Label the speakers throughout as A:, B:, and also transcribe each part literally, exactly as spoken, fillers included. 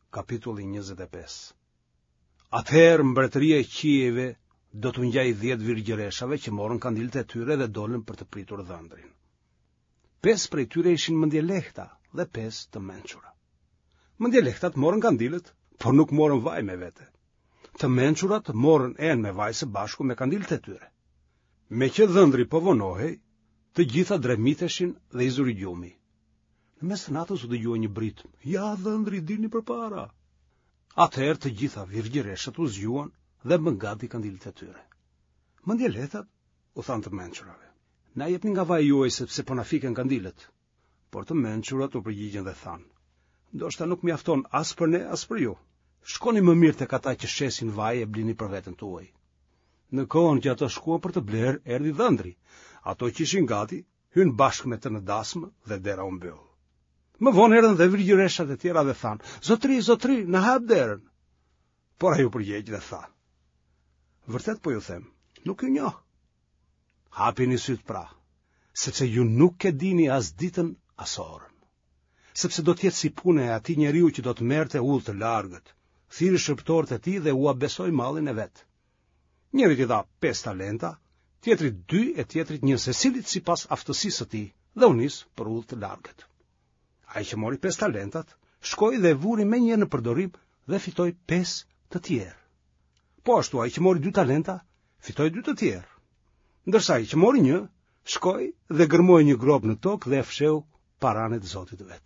A: Kapitulli njëzet e pesë. Atëherë mbretëria e qiejve do t'u ngjaj dhjetë virgjëreshave që morën kandilët e tyre dhe dolën për të pritur dhëndrin. Pesë prej tyre ishin mendje lehta dhe pesë të mençura. Mendje lehtat morën kandilët, por nuk morën vaj me vete. Të mençurat morën enë me vaj së bashku me kandilët e tyre. Me që dhëndri po vonohej, të gjitha dremiteshin dhe i zuri gjumi. Në mes të natës u dëgjua një britm: "Ja, dhëndri, dilni përpara." Atëherë të gjitha virgjëreshët u zgjuan dhe bën gati kandilët e tyre. Mendje lehtat u thanë të mençurave: "Na jepni nga vaji juaj sepse po na fiken kandilët." Por të mençurat u përgjigjen dhe thanë: "Ndoshta nuk mjafton as për ne as për ju. Shkoni më mirë tek ata që shesin vaj e blini për veten tuaj." Në kohën që ato shkuan për të bler, erdhi dhëndri. Ato që ishin gati hyn bashkë me të në dasmë dhe dera u mbyll. Më vonë erdhën dhe virgjëreshat e tjera dhe thanë: "Zotri, zotri, na hap derën." Por ai u përgjegj dhe tha: "Vërtet po ju them, nuk ju njoh. Hapini syt pra, sepse ju nuk e dini as ditën as orën. Sepse do të jetë si puna e atij njeriu që do të merrte udhë të largët, thiri shërptorët e tij dhe u abesoi mallin e vet. Njërit i dha pesë talenta, tjetrit dy e tjetrit një, secilit sipas aftësisë së tij, dhe u nis për udhë të largët. Ai që mori pesë talentat, shkoi dhe vuri me një në përdorim dhe fitoi pesë të tjerë. Po ashtu ai që mori dy talenta, fitoi dy të tjerë. Ndërsa ai që mori një, shkoi dhe gërmoi një grop në tokë dhe fsheu paranë të Zotit vet.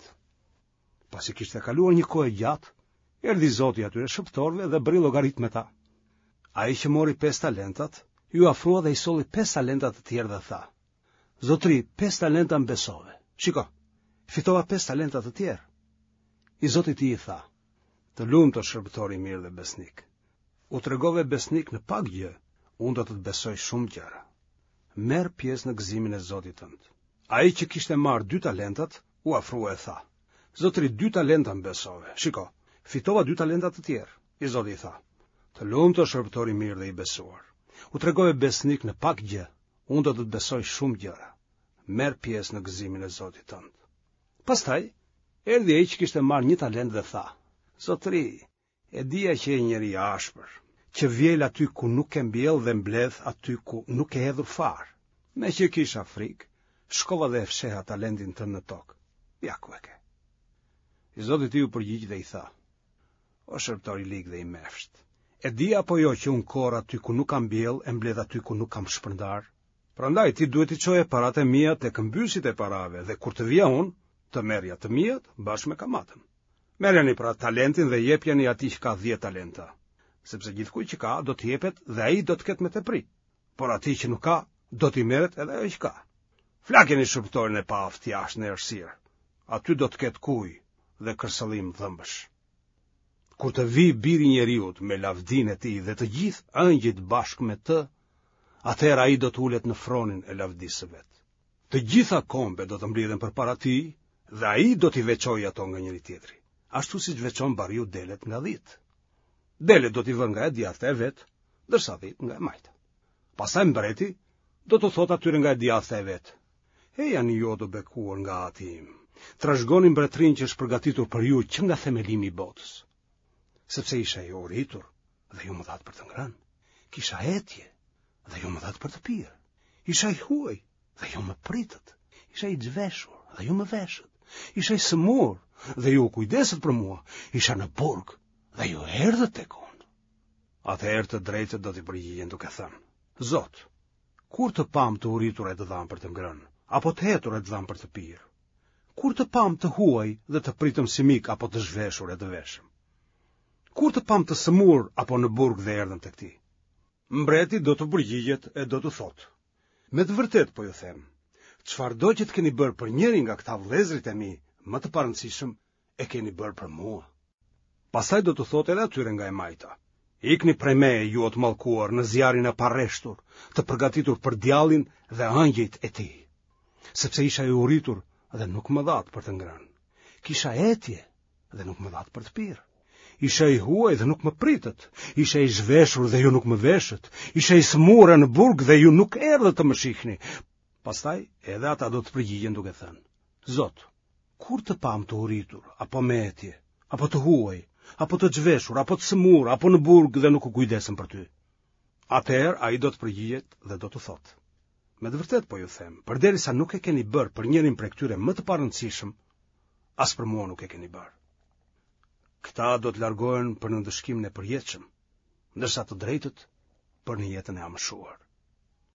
A: Pasi kishte kaluar një kohë gjatë, erdhi Zoti atyre shëptorëve dhe bëri llogarit me ta. Ai që mori pesë talentat, ju afrua dhe i solli pesë talentat të tjerë dhe tha: "Zotri, pesë talenta më besove. Shiko, fitova pesë talenta të tjerë." I Zoti i tij i tha: "Të lumtur shërbëtor i mirë dhe besnik. U tregove besnik në pak gjë, unë do të të besoj shumë gjëra. Merr pjesë në gëzimin e Zotit tënd." Ai që kishte marrë dy talentat u afrua e tha: "Zotri, dy talenta më besove. Shiko, fitova dy talenta të tjerë." I Zoti i tha: "Të lumtur shërbëtor i mirë dhe i besuar. U tregove besnik në pak gjë, unë do të të besoj shumë gjëra. Merr pjesë në gëzimin e Zotit tënd." Pastaj erdhi ai që kishte marrë një talent dhe tha: "Zotri, e dija që je njeri i ashpër, që vjel aty ku nuk e mbjell dhe mbledh aty ku nuk e hedhur fare. Me që kisha frikë, shkova dhe e fsheha talentin tënd në tokë. Ja ku e ke." I Zoti i tij u përgjigj dhe i tha: "O shërbëtor i ligë dhe i mefsht, e di apo jo që unë korr aty ku nuk kam mbjell e mbledh aty ku nuk kam shpërndar? Prandaj ti duhet i çoje paratë e mia tek mbysit e parave dhe kur të vija unë, të merrja të mijat bashkë me kamatën. Merreni pra talentin dhe jepjeni atij që ka dhjetë talenta, sepse gjithkujt që ka do të jepet dhe ai do të ketë me tepri, por atij që nuk ka do t'i merret edhe ajo që ka. Flakeni shërbëtorin e paaft jashtë në errësirë, aty do të ketë kujë dhe kërcëllim dhëmbësh. Kur të vi biri i njeriut me lavdinë e tij dhe të gjithë ëngjëjt bashkë me të, atëherë ai do të ulet në fronin e lavdisë së vet. Të gjitha kombe do të mblidhen përpara tij dhe ai do t'i veçojë ato nga njëri tjetri, ashtu siç veçon bariu delet nga dhit. Delet do t'i vënë nga e djathta e vet, ndërsa dhit nga e majta. Pastaj mbreti do të thotë atyre nga e djathta e vet: "E janë ju të bekuar nga Ati im, trashëgoni mbretërinë që është përgatitur për ju që nga themelimi i botës. Sepse isha i uritur dhe ju më thatë për të ngrënë, kisha etje dhe ju më thatë për të pirë, isha i huaj dhe ju më pritët, isha i zhveshur dhe ju më veshët, isha i sëmur dhe ju kujdesët për mua, isha në burg dhe ju erdhët tek unë." Atëherë të drejtët do t'i përgjigjen duke thënë: "Zot, kur të pam të uritur e të dham për të ngrënë, apo të hetur e të dham për të pirë? Kur të pam të huaj dhe të pritëm si mik apo të zhveshur e të veshëm? Kur të pam të sëmur apo në burg dhe erdhëm tek ti?" Mbreti do të përgjigjet e do të thotë: "Me të vërtet po ju them, çfarëdo që të keni bërë për njërin nga këta vëllezërit e mi më të parëndësishëm, e keni bërë për mua." Pastaj do të thotë edhe atyre nga e majta: "Ikni prej meje ju të mallkuar në zjarrin e parreshtur, të përgatitur për djallin dhe ëngjëjt e tij. Sepse isha i uritur dhe nuk më dhat për të ngrënë, kisha etje dhe nuk më dhat për të pirë, isha i huaj dhe nuk më pritët, isha i zhveshur dhe ju nuk më veshët, isha i sëmur në burg dhe ju nuk erdhët të më shihni." Pastaj edhe ata do të përgjigjen duke thënë: "Zot, kur të pam të uritur, apo me etje, apo të huaj, apo të zhveshur, apo të sëmur, apo në burg dhe nuk u kujdesën për ty. Atëherë ai do të përgjigjet dhe do të thotë: me të vërtet po ju them, përderisa nuk e keni bërë për njërin prej këtyre më të parëndësishëm, as për mua nuk e keni bërë. Këta do të largohen për në ndëshkimin e përjetshëm, ndërsa të drejtët për në jetën e amëshuar.